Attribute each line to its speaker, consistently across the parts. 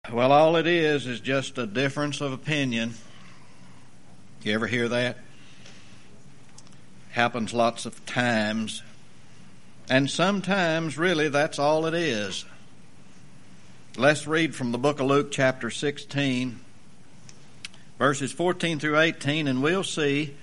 Speaker 1: Well, all it is just a difference of opinion. You ever hear that? Happens lots of times. And sometimes, really, that's all it is. Let's read from the book of Luke, chapter 16, verses 14 through 18, and we'll see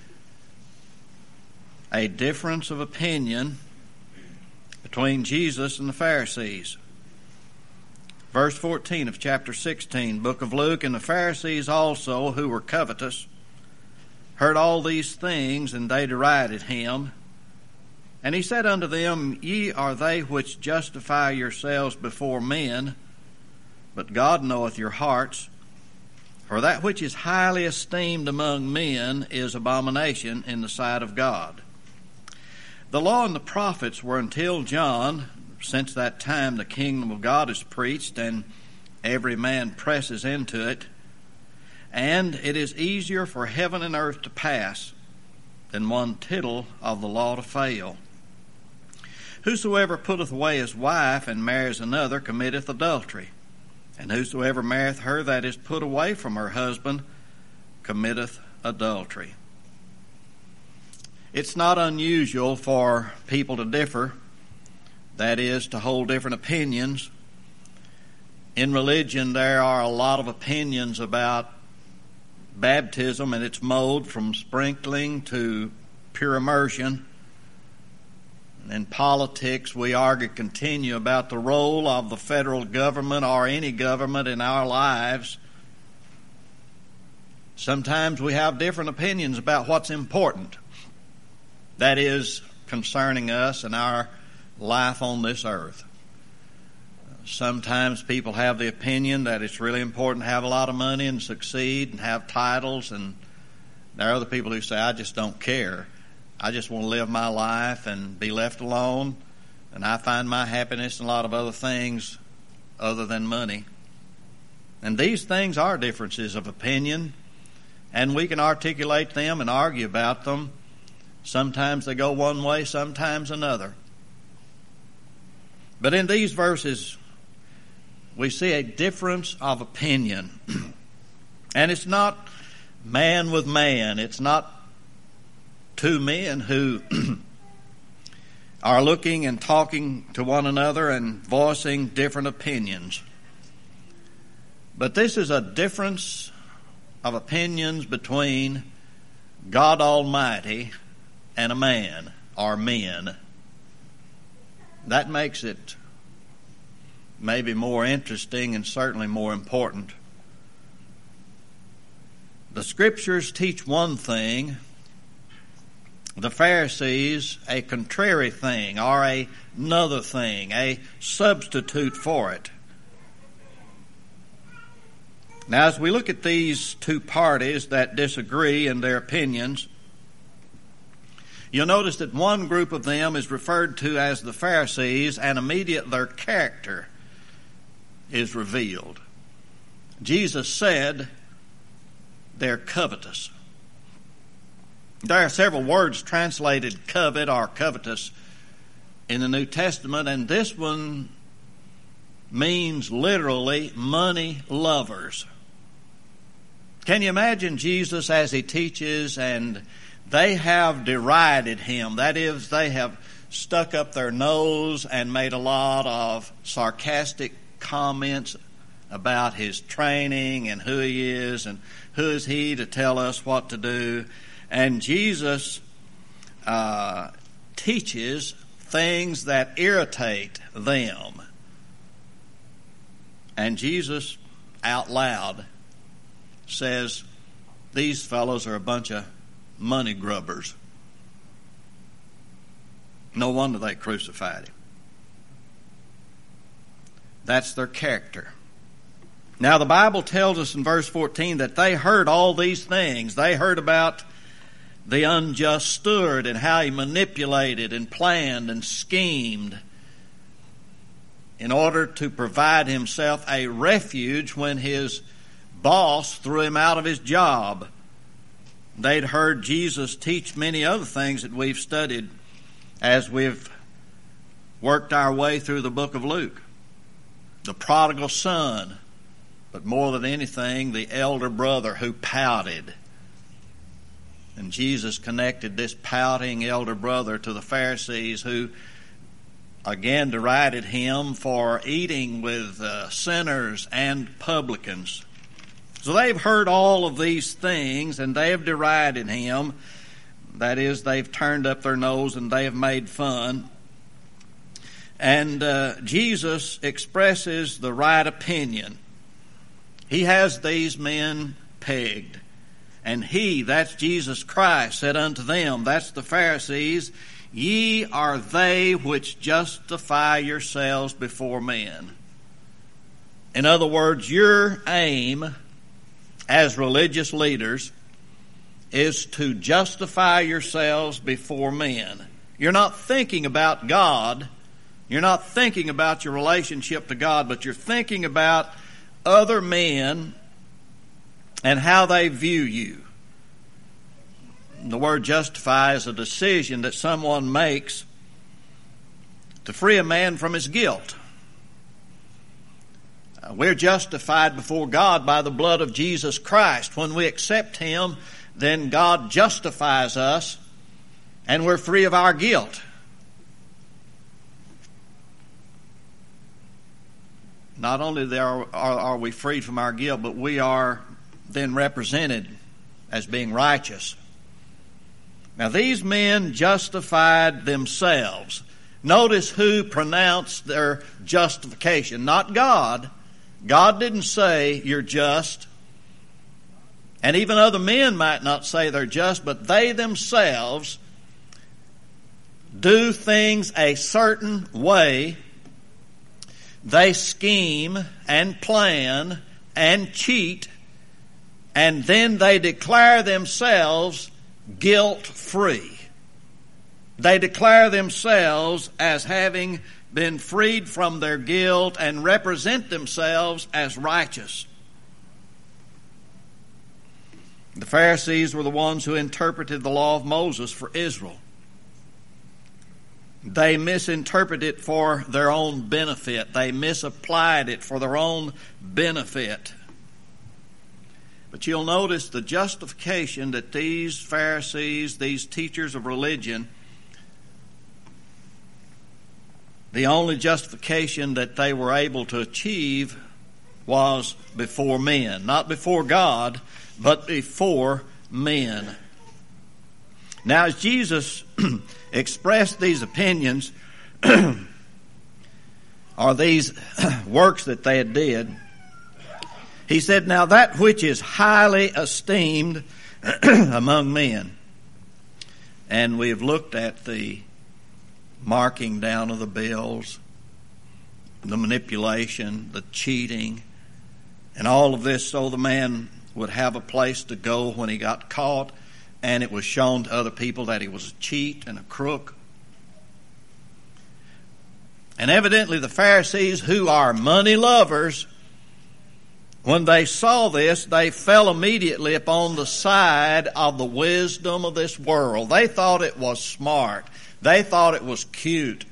Speaker 1: a difference of opinion between Jesus and the Pharisees. Verse 14 of chapter 16, book of Luke, and the Pharisees also, who were covetous, heard all these things, and they derided him. And he said unto them, Ye are they which justify yourselves before men, but God knoweth your hearts. For that which is highly esteemed among men is abomination in the sight of God. The law and the prophets were until John. Since that time the kingdom of God is preached, and every man presses into it. And it is easier for heaven and earth to pass than one tittle of the law to fail. Whosoever putteth away his wife and marries another committeth adultery. And whosoever marrieth her that is put away from her husband committeth adultery. It's not unusual for people to differ. That is, to hold different opinions. In religion, there are a lot of opinions about baptism and its mode, from sprinkling to pure immersion. In politics, we argue continue about the role of the federal government or any government in our lives. Sometimes we have different opinions about what's important. That is, concerning us and our life on this earth. Sometimes people have the opinion that it's really important to have a lot of money and succeed and have titles, and there are other people who say, I just don't care. I just want to live my life and be left alone, and I find my happiness in a lot of other things other than money. And these things are differences of opinion, and we can articulate them and argue about them. Sometimes they go one way, sometimes another. But in these verses, we see a difference of opinion. And it's not man with man. It's not two men who are looking and talking to one another and voicing different opinions. But this is a difference of opinions between God Almighty and a man or men. That makes it maybe more interesting and certainly more important. The Scriptures teach one thing, the Pharisees a contrary thing or another thing, a substitute for it. Now, as we look at these two parties that disagree in their opinions, you'll notice that one group of them is referred to as the Pharisees, and immediately their character is revealed. Jesus said they're covetous. There are several words translated covet or covetous in the New Testament, and this one means literally money lovers. Can you imagine Jesus as he teaches, and they have derided him? That is, they have stuck up their nose and made a lot of sarcastic comments about his training and who he is and who is he to tell us what to do. And Jesus teaches things that irritate them. And Jesus out loud says, these fellows are a bunch of money grubbers. No wonder they crucified him. That's their character. Now, the Bible tells us in verse 14 that they heard all these things. They heard about the unjust steward and how he manipulated and planned and schemed in order to provide himself a refuge when his boss threw him out of his job. They'd heard Jesus teach many other things that we've studied as we've worked our way through the book of Luke. The prodigal son, but more than anything, the elder brother who pouted. And Jesus connected this pouting elder brother to the Pharisees, who again derided him for eating with sinners and publicans. So they've heard all of these things, and they have derided him. That is, they've turned up their nose and they have made fun. And Jesus expresses the right opinion. He has these men pegged. And he, that's Jesus Christ, said unto them, that's the Pharisees, ye are they which justify yourselves before men. In other words, your aim as religious leaders is to justify yourselves before men. You're not thinking about God. You're not thinking about your relationship to God, but you're thinking about other men and how they view you. The word justify is a decision that someone makes to free a man from his guilt. We're justified before God by the blood of Jesus Christ. When we accept Him, then God justifies us and we're free of our guilt. Not only are we freed from our guilt, but we are then represented as being righteous. Now, these men justified themselves. Notice who pronounced their justification. Not God. God didn't say you're just. And even other men might not say they're just, but they themselves do things a certain way. They scheme and plan and cheat, and then they declare themselves guilt-free. They declare themselves as having been freed from their guilt and represent themselves as righteous. The Pharisees were the ones who interpreted the law of Moses for Israel. They misinterpreted it for their own benefit. They misapplied it for their own benefit. But you'll notice the justification that these Pharisees, these teachers of religion, the only justification that they were able to achieve was before men. Not before God, but before men. Now, as Jesus expressed these opinions, or these works that they did, He said, now that which is highly esteemed among men. And we have looked at the marking down of the bills, the manipulation, the cheating, and all of this so the man would have a place to go when he got caught, and it was shown to other people that he was a cheat and a crook. And evidently the Pharisees, who are money lovers, when they saw this, they fell immediately upon the side of the wisdom of this world. They thought it was smart. They thought it was cute.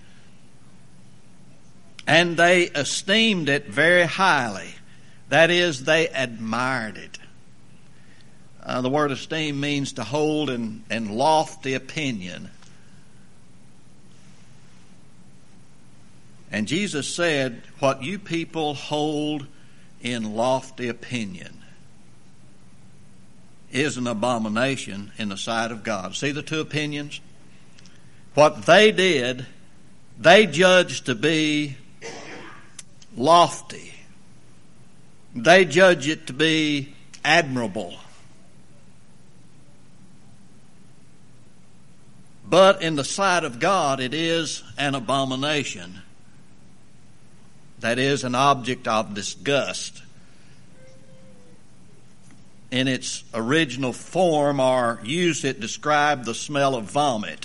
Speaker 1: And they esteemed it very highly. That is, they admired it. The word esteem means to hold in lofty opinion. And Jesus said, what you people hold in lofty opinion is an abomination in the sight of God. See the two opinions? What they did, they judged to be lofty. They judged it to be admirable. But in the sight of God, it is an abomination. That is an object of disgust. In its original form or use, it described the smell of vomit.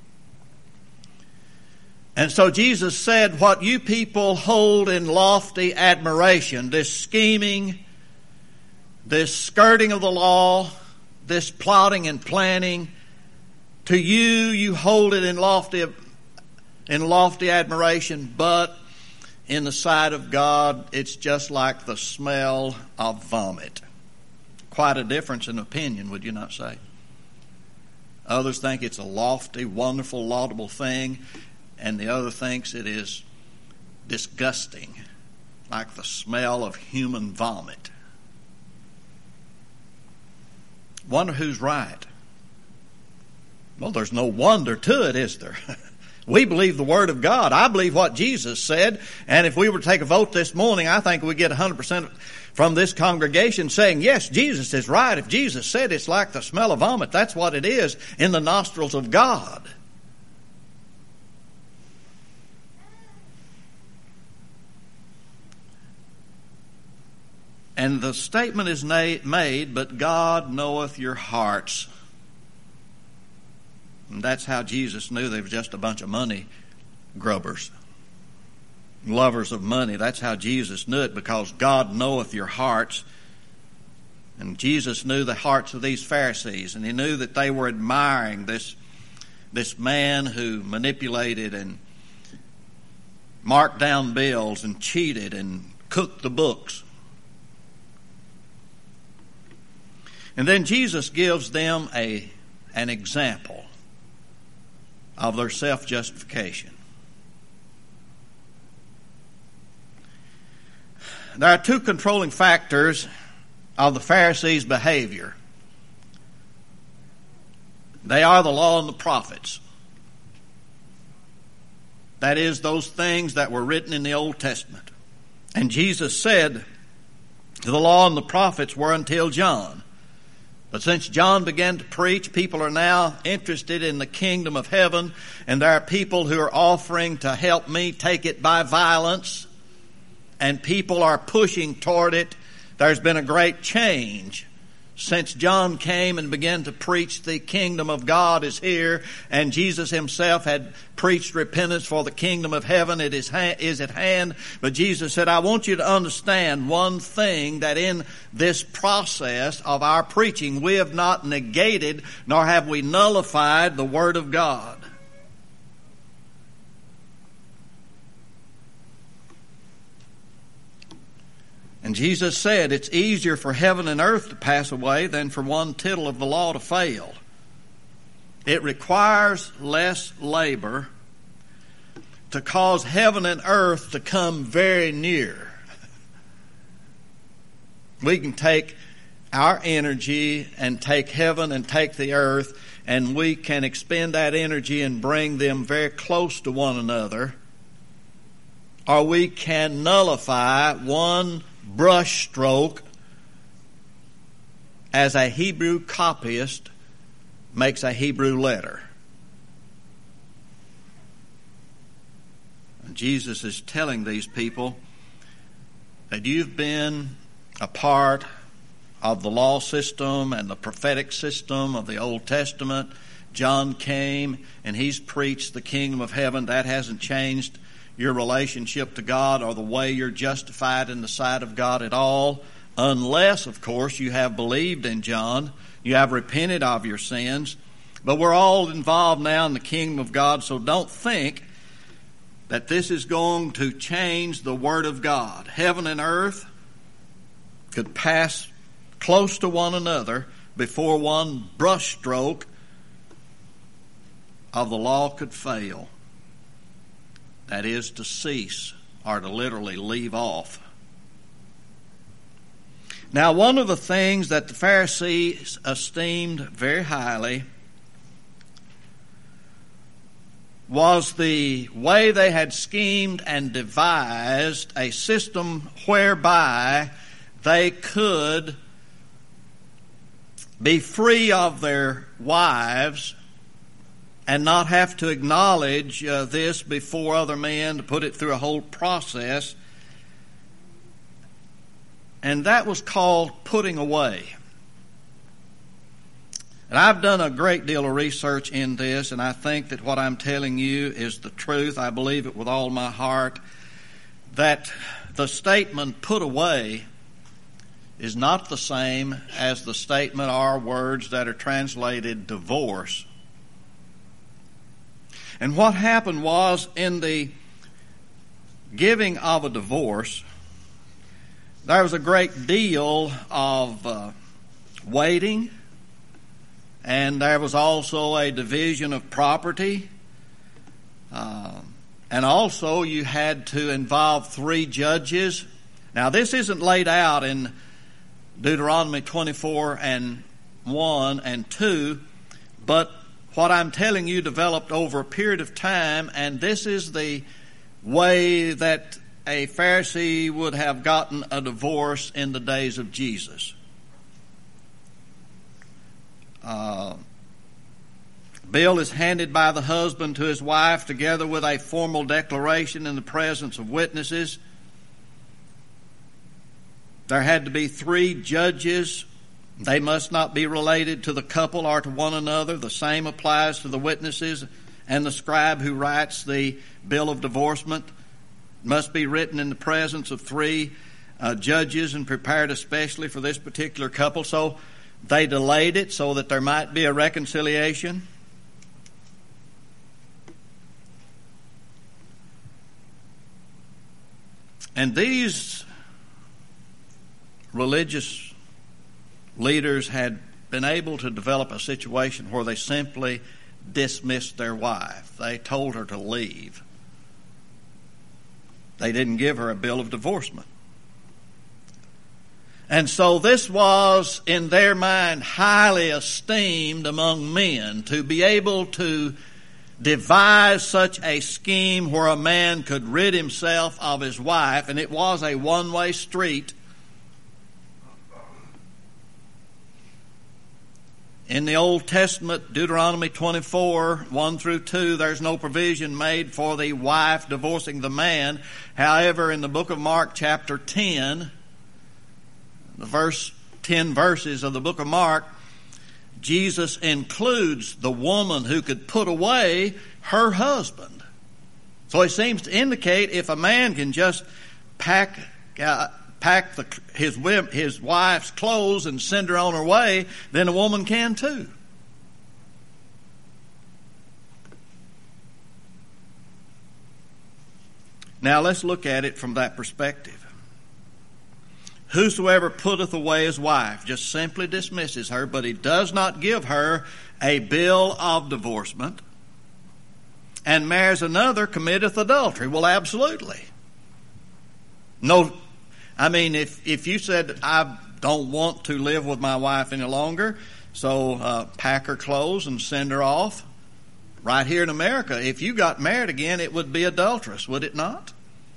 Speaker 1: And so Jesus said, what you people hold in lofty admiration, this scheming, this skirting of the law, this plotting and planning, to you hold it in lofty admiration, but in the sight of God, it's just like the smell of vomit. Quite a difference in opinion, would you not say? Others think it's a lofty, wonderful, laudable thing, and the other thinks it is disgusting, like the smell of human vomit. Wonder who's right. Well, there's no wonder to it, is there? We believe the Word of God. I believe what Jesus said, and if we were to take a vote this morning, I think we'd get 100% from this congregation saying, yes, Jesus is right. If Jesus said it's like the smell of vomit, that's what it is in the nostrils of God. And the statement is made, but God knoweth your hearts. And that's how Jesus knew they were just a bunch of money grubbers, lovers of money. That's how Jesus knew it, because God knoweth your hearts. And Jesus knew the hearts of these Pharisees, and he knew that they were admiring this man who manipulated and marked down bills and cheated and cooked the books. And then Jesus gives them an example of their self-justification. There are two controlling factors of the Pharisees' behavior. They are the law and the prophets. That is, those things that were written in the Old Testament. And Jesus said, the law and the prophets were until John. But since John began to preach, people are now interested in the kingdom of heaven, and there are people who are offering to help me take it by violence, and people are pushing toward it. There's been a great change since John came and began to preach the kingdom of God is here, and Jesus himself had preached repentance for the kingdom of heaven is at hand. But Jesus said, I want you to understand one thing, that in this process of our preaching, we have not negated nor have we nullified the Word of God. And Jesus said, it's easier for heaven and earth to pass away than for one tittle of the law to fail. It requires less labor to cause heaven and earth to come very near. We can take our energy and take heaven and take the earth, and we can expend that energy and bring them very close to one another. Or we can nullify one brush stroke as a Hebrew copyist makes a Hebrew letter. And Jesus is telling these people that you've been a part of the law system and the prophetic system of the Old Testament. John came and he's preached the kingdom of heaven. That hasn't changed your relationship to God or the way you're justified in the sight of God at all, unless, of course, you have believed in John, you have repented of your sins. But we're all involved now in the kingdom of God, so don't think that this is going to change the Word of God. Heaven and earth could pass close to one another before one brushstroke of the law could fail. That is, to cease, or to literally leave off. Now, one of the things that the Pharisees esteemed very highly was the way they had schemed and devised a system whereby they could be free of their wives and not have to acknowledge this before other men, to put it through a whole process. And that was called putting away. And I've done a great deal of research in this, and I think that what I'm telling you is the truth. I believe it with all my heart, that the statement put away is not the same as the statement or words that are translated divorce. And what happened was, in the giving of a divorce, there was a great deal of waiting, and there was also a division of property. And also you had to involve 3 judges. Now this isn't laid out in Deuteronomy 24 and 1 and 2, but what I'm telling you developed over a period of time, and this is the way that a Pharisee would have gotten a divorce in the days of Jesus. Bill is handed by the husband to his wife together with a formal declaration in the presence of witnesses. There had to be 3 judges. They must not be related to the couple or to one another. The same applies to the witnesses and the scribe who writes the bill of divorcement. It must be written in the presence of 3 judges and prepared especially for this particular couple. So they delayed it so that there might be a reconciliation. And these religious leaders had been able to develop a situation where they simply dismissed their wife. They told her to leave. They didn't give her a bill of divorcement. And so this was, in their mind, highly esteemed among men, to be able to devise such a scheme where a man could rid himself of his wife, and it was a one-way street. In the Old Testament, Deuteronomy 24, 1 through 2, there's no provision made for the wife divorcing the man. However, in the book of Mark chapter 10, the first 10 verses of the book of Mark, Jesus includes the woman who could put away her husband. So he seems to indicate if a man can just pack his wife's clothes and send her on her way, then a woman can too. Now let's look at it from that perspective. Whosoever putteth away his wife just simply dismisses her, but he does not give her a bill of divorcement, and marries another, committeth adultery. Well, absolutely. No, I mean, if you said, I don't want to live with my wife any longer, so pack her clothes and send her off. Right here in America, if you got married again, it would be adulterous, would it not?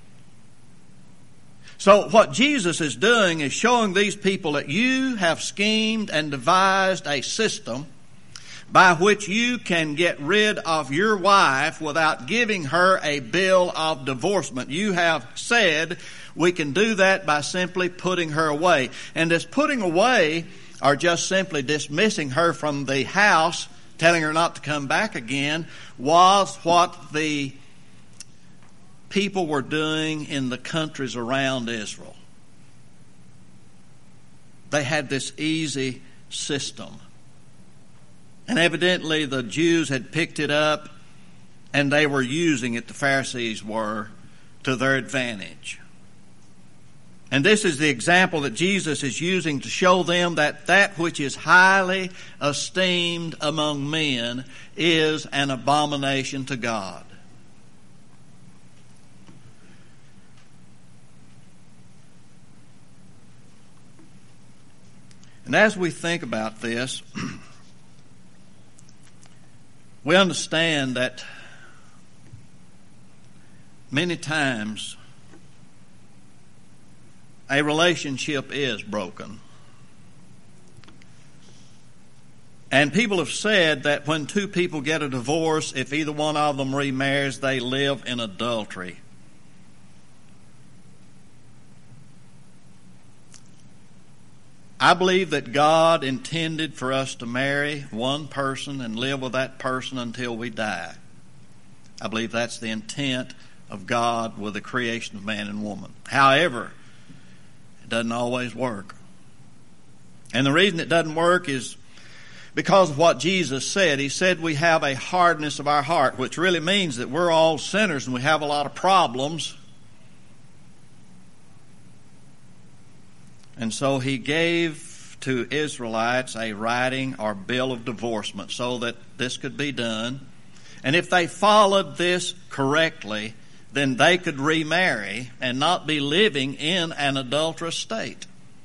Speaker 1: So what Jesus is doing is showing these people that you have schemed and devised a system by which you can get rid of your wife without giving her a bill of divorcement. You have said we can do that by simply putting her away. And this putting away, or just simply dismissing her from the house, telling her not to come back again, was what the people were doing in the countries around Israel. They had this easy system. And evidently the Jews had picked it up and they were using it, the Pharisees were, to their advantage. And this is the example that Jesus is using to show them that that which is highly esteemed among men is an abomination to God. And as we think about this, we understand that many times a relationship is broken. And people have said that when 2 people get a divorce, if either one of them remarries, they live in adultery. I believe that God intended for us to marry one person and live with that person until we die. I believe that's the intent of God with the creation of man and woman. However, it doesn't always work. And the reason it doesn't work is because of what Jesus said. He said we have a hardness of our heart, which really means that we're all sinners and we have a lot of problems. And so he gave to Israelites a writing or bill of divorcement so that this could be done. And if they followed this correctly, then they could remarry and not be living in an adulterous state.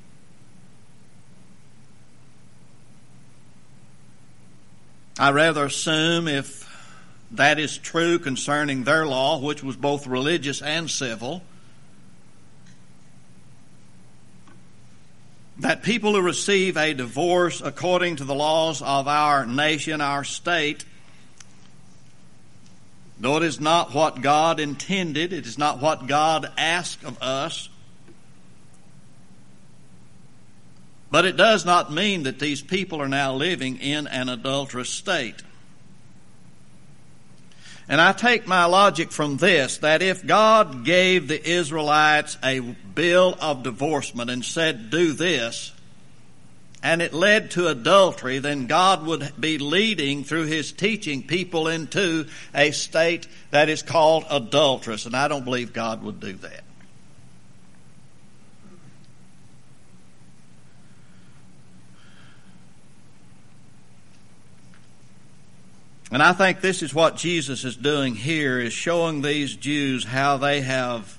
Speaker 1: I rather assume if that is true concerning their law, which was both religious and civil, that people who receive a divorce according to the laws of our nation, our state, though it is not what God intended, it is not what God asked of us, but it does not mean that these people are now living in an adulterous state. And I take my logic from this, that if God gave the Israelites a bill of divorcement and said, do this, and it led to adultery, then God would be leading through His teaching people into a state that is called adulterous. And I don't believe God would do that. And I think this is what Jesus is doing here, is showing these Jews how they have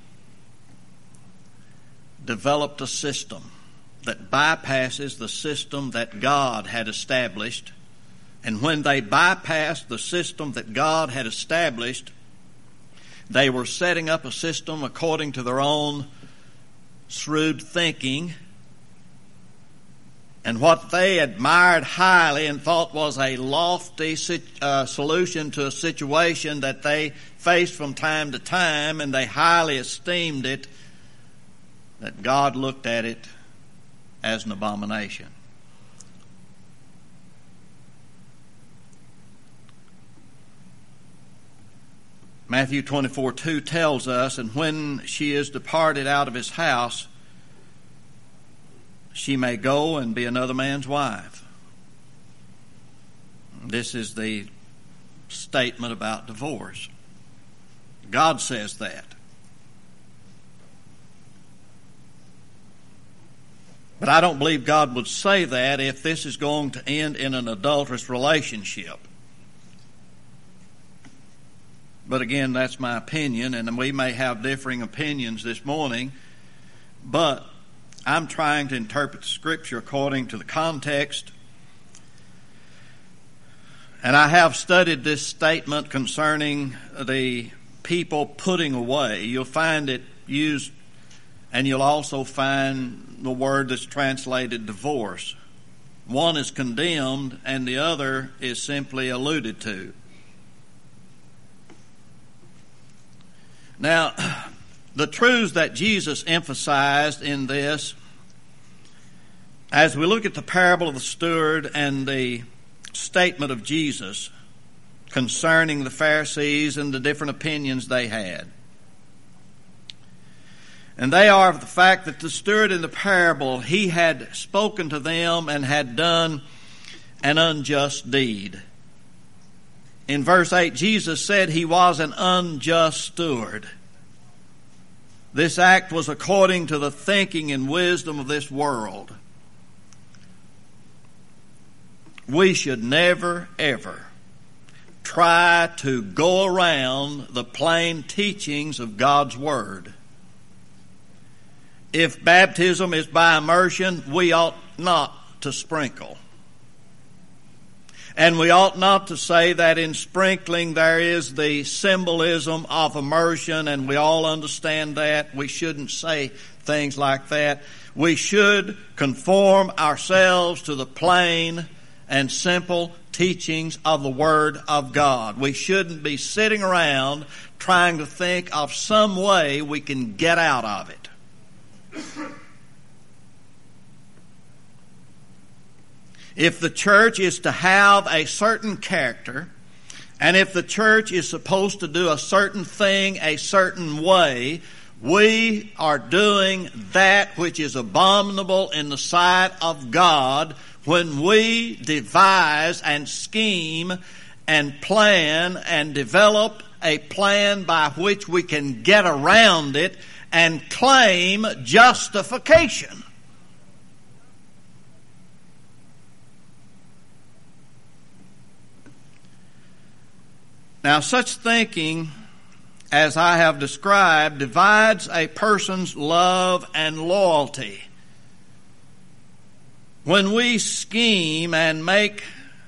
Speaker 1: developed a system that bypasses the system that God had established. And when they bypassed the system that God had established, they were setting up a system according to their own shrewd thinking. And what they admired highly and thought was a lofty solution to a situation that they faced from time to time, and they highly esteemed it, that God looked at it as an abomination. Matthew 24:2 tells us, and when she is departed out of his house, she may go and be another man's wife. This is the statement about divorce. God says that. But I don't believe God would say that if this is going to end in an adulterous relationship. But again, that's my opinion, and we may have differing opinions this morning, but I'm trying to interpret the Scripture according to the context. And I have studied this statement concerning the people putting away. You'll find it used, and you'll also find the word that's translated divorce. One is condemned, and the other is simply alluded to. Now, the truths that Jesus emphasized in this, as we look at the parable of the steward and the statement of Jesus concerning the Pharisees and the different opinions they had. And they are the fact that the steward in the parable, he had spoken to them and had done an unjust deed. In verse 8, Jesus said he was an unjust steward. This act was according to the thinking and wisdom of this world. We should never, ever try to go around the plain teachings of God's Word. If baptism is by immersion, we ought not to sprinkle. And we ought not to say that in sprinkling there is the symbolism of immersion, and we all understand that. We shouldn't say things like that. We should conform ourselves to the plain and simple teachings of the Word of God. We shouldn't be sitting around trying to think of some way we can get out of it. If the church is to have a certain character, and if the church is supposed to do a certain thing a certain way, we are doing that which is abominable in the sight of God when we devise and scheme and plan and develop a plan by which we can get around it and claim justification. Now, such thinking, as I have described, divides a person's love and loyalty. When we scheme and make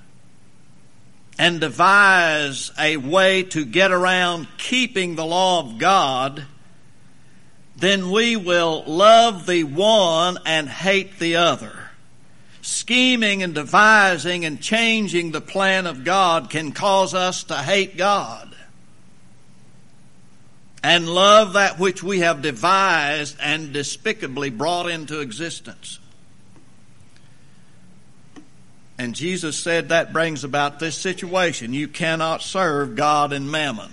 Speaker 1: and devise a way to get around keeping the law of God, then we will love the one and hate the other. Scheming and devising and changing the plan of God can cause us to hate God and love that which we have devised and despicably brought into existence. And Jesus said that brings about this situation. You cannot serve God and mammon.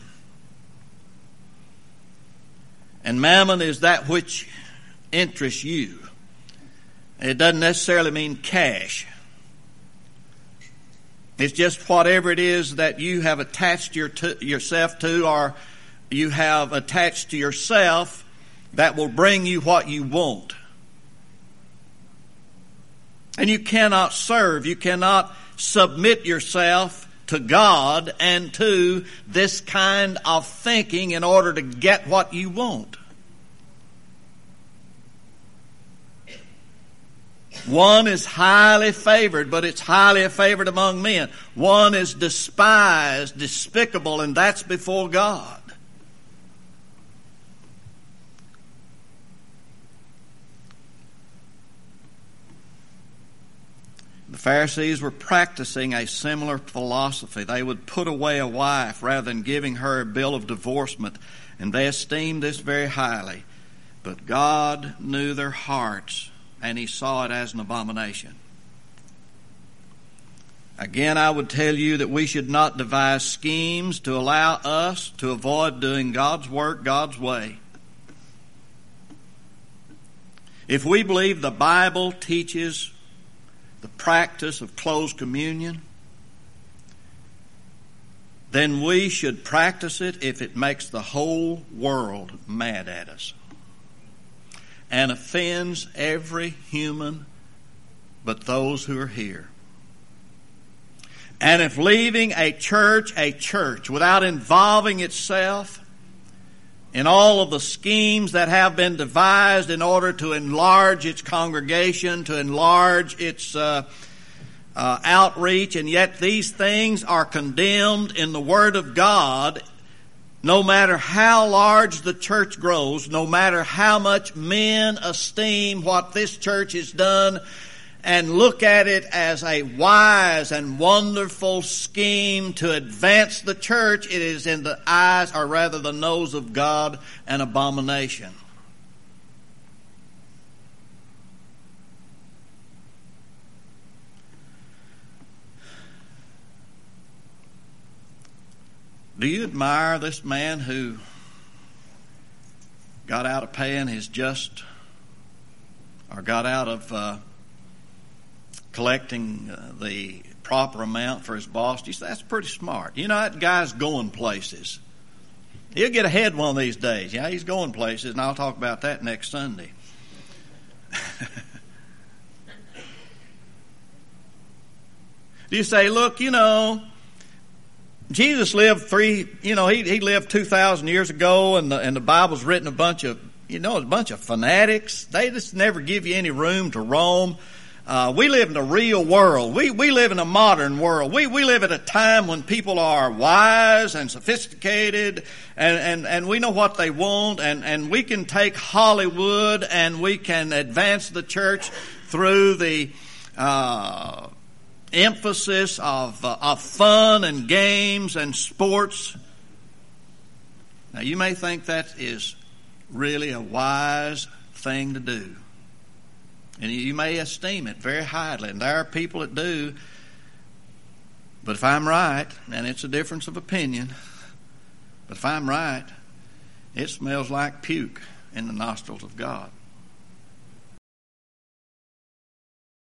Speaker 1: And mammon is that which interests you. It doesn't necessarily mean cash. It's just whatever it is that you have attached yourself to, or you have attached to yourself, that will bring you what you want. And you cannot serve, you cannot submit yourself to God and to this kind of thinking in order to get what you want. One is highly favored, but it's highly favored among men. One is despised, despicable, and that's before God. The Pharisees were practicing a similar philosophy. They would put away a wife rather than giving her a bill of divorcement, and they esteemed this very highly. But God knew their hearts, and He saw it as an abomination. Again, I would tell you that we should not devise schemes to allow us to avoid doing God's work God's way. If we believe the Bible teaches the practice of closed communion, then we should practice it if it makes the whole world mad at us and offends every human but those who are here. And if leaving a church without involving itself in all of the schemes that have been devised in order to enlarge its congregation, to enlarge its outreach, and yet these things are condemned in the Word of God, no matter how large the church grows, no matter how much men esteem what this church has done and look at it as a wise and wonderful scheme to advance the church, it is in the eyes, or rather the nose of God, an abomination. Do you admire this man who got out of paying his just, or got out of collecting the proper amount for his boss? You say, that's pretty smart. You know, that guy's going places. He'll get ahead one of these days. Yeah, he's going places, and I'll talk about that next Sunday. Do you say, look, you know, Jesus lived he lived 2,000 years ago, and the Bible's written a bunch of fanatics. They just never give you any room to roam. We live in a real world. We live in a modern world. We live at a time when people are wise and sophisticated, and we know what they want, and we can take Hollywood and we can advance the church through the emphasis of fun and games and sports. Now, you may think that is really a wise thing to do, and you may esteem it very highly, and there are people that do. But if I'm right, and it's a difference of opinion, but if I'm right, it smells like puke in the nostrils of God.